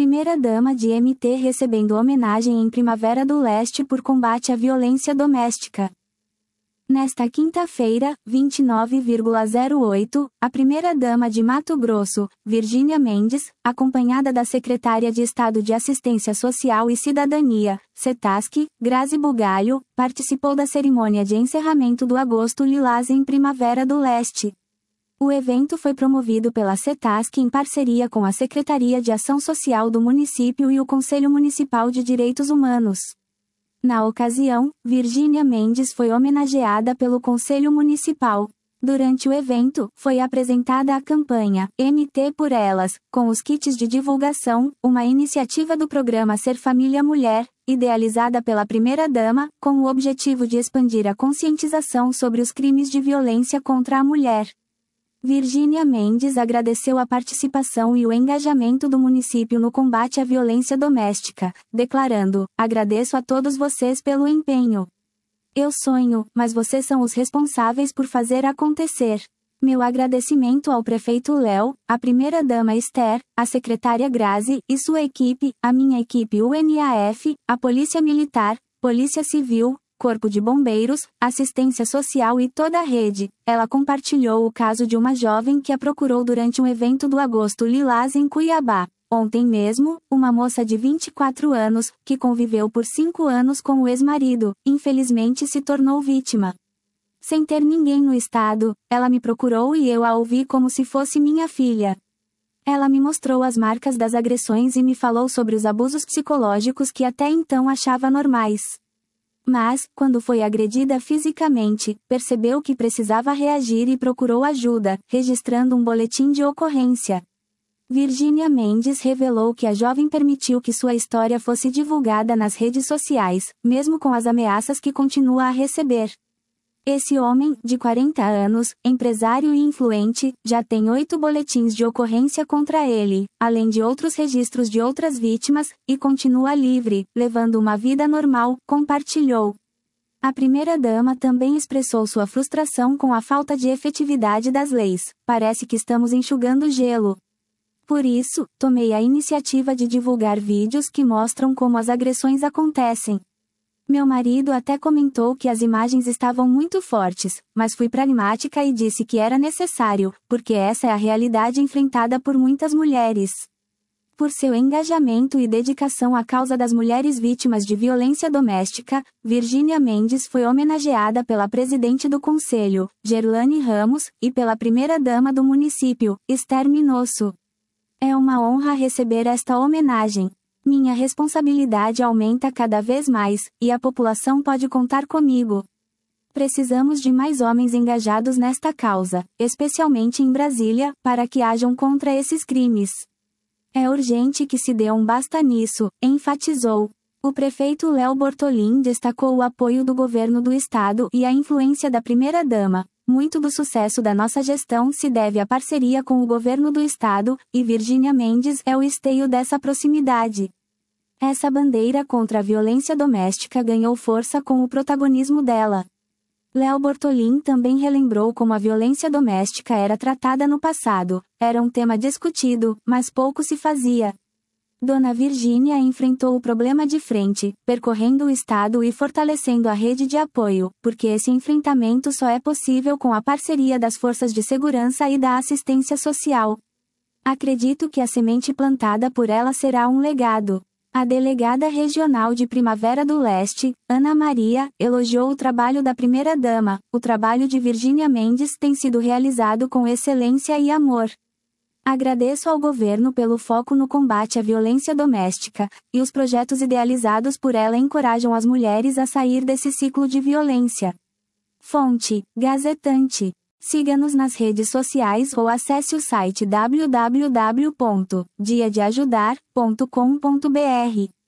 Primeira-dama de MT recebendo homenagem em Primavera do Leste por combate à violência doméstica. Nesta quinta-feira, 29,08, a primeira-dama de Mato Grosso, Virgínia Mendes, acompanhada da secretária de Estado de Assistência Social e Cidadania, CETASC, Grazi Bugalho, participou da cerimônia de encerramento do Agosto Lilás em Primavera do Leste. O evento foi promovido pela CETASC em parceria com a Secretaria de Ação Social do município e o Conselho Municipal de Direitos Humanos. Na ocasião, Virgínia Mendes foi homenageada pelo Conselho Municipal. Durante o evento, foi apresentada a campanha MT por Elas, com os kits de divulgação, uma iniciativa do programa Ser Família Mulher, idealizada pela primeira-dama, com o objetivo de expandir a conscientização sobre os crimes de violência contra a mulher. Virgínia Mendes agradeceu a participação e o engajamento do município no combate à violência doméstica, declarando: "Agradeço a todos vocês pelo empenho. Eu sonho, mas vocês são os responsáveis por fazer acontecer. Meu agradecimento ao prefeito Léo, à primeira-dama Esther, à secretária Grazi e sua equipe, à minha equipe UNAF, à Polícia Militar, Polícia Civil, Corpo de Bombeiros, Assistência Social e toda a rede." Ela compartilhou o caso de uma jovem que a procurou durante um evento do Agosto Lilás em Cuiabá. Ontem mesmo, uma moça de 24 anos, que conviveu por 5 anos com o ex-marido, infelizmente se tornou vítima. Sem ter ninguém no estado, ela me procurou e eu a ouvi como se fosse minha filha. Ela me mostrou as marcas das agressões e me falou sobre os abusos psicológicos que até então achava normais. Mas, quando foi agredida fisicamente, percebeu que precisava reagir e procurou ajuda, registrando um boletim de ocorrência. Virgínia Mendes revelou que a jovem permitiu que sua história fosse divulgada nas redes sociais, mesmo com as ameaças que continua a receber. Esse homem, de 40 anos, empresário e influente, já tem 8 boletins de ocorrência contra ele, além de outros registros de outras vítimas, e continua livre, levando uma vida normal, compartilhou. A primeira-dama também expressou sua frustração com a falta de efetividade das leis. "Parece que estamos enxugando gelo. Por isso, tomei a iniciativa de divulgar vídeos que mostram como as agressões acontecem. Meu marido até comentou que as imagens estavam muito fortes, mas fui pragmática e disse que era necessário, porque essa é a realidade enfrentada por muitas mulheres." Por seu engajamento e dedicação à causa das mulheres vítimas de violência doméstica, Virgínia Mendes foi homenageada pela presidente do Conselho, Gerlane Ramos, e pela primeira-dama do município, Esther Minosso. "É uma honra receber esta homenagem. Minha responsabilidade aumenta cada vez mais, e a população pode contar comigo. Precisamos de mais homens engajados nesta causa, especialmente em Brasília, para que hajam contra esses crimes. É urgente que se dê um basta nisso", enfatizou. O prefeito Léo Bortolin destacou o apoio do governo do estado e a influência da primeira-dama. "Muito do sucesso da nossa gestão se deve à parceria com o governo do estado, e Virgínia Mendes é o esteio dessa proximidade. Essa bandeira contra a violência doméstica ganhou força com o protagonismo dela." Léo Bortolin também relembrou como a violência doméstica era tratada no passado. Era um tema discutido, mas pouco se fazia. Dona Virgínia enfrentou o problema de frente, percorrendo o estado e fortalecendo a rede de apoio, porque esse enfrentamento só é possível com a parceria das forças de segurança e da assistência social. "Acredito que a semente plantada por ela será um legado." A delegada regional de Primavera do Leste, Ana Maria, elogiou o trabalho da primeira-dama. "O trabalho de Virgínia Mendes tem sido realizado com excelência e amor. Agradeço ao governo pelo foco no combate à violência doméstica, e os projetos idealizados por ela encorajam as mulheres a sair desse ciclo de violência." Fonte: Gazetante. Siga-nos nas redes sociais ou acesse o site www.diadeajudar.com.br.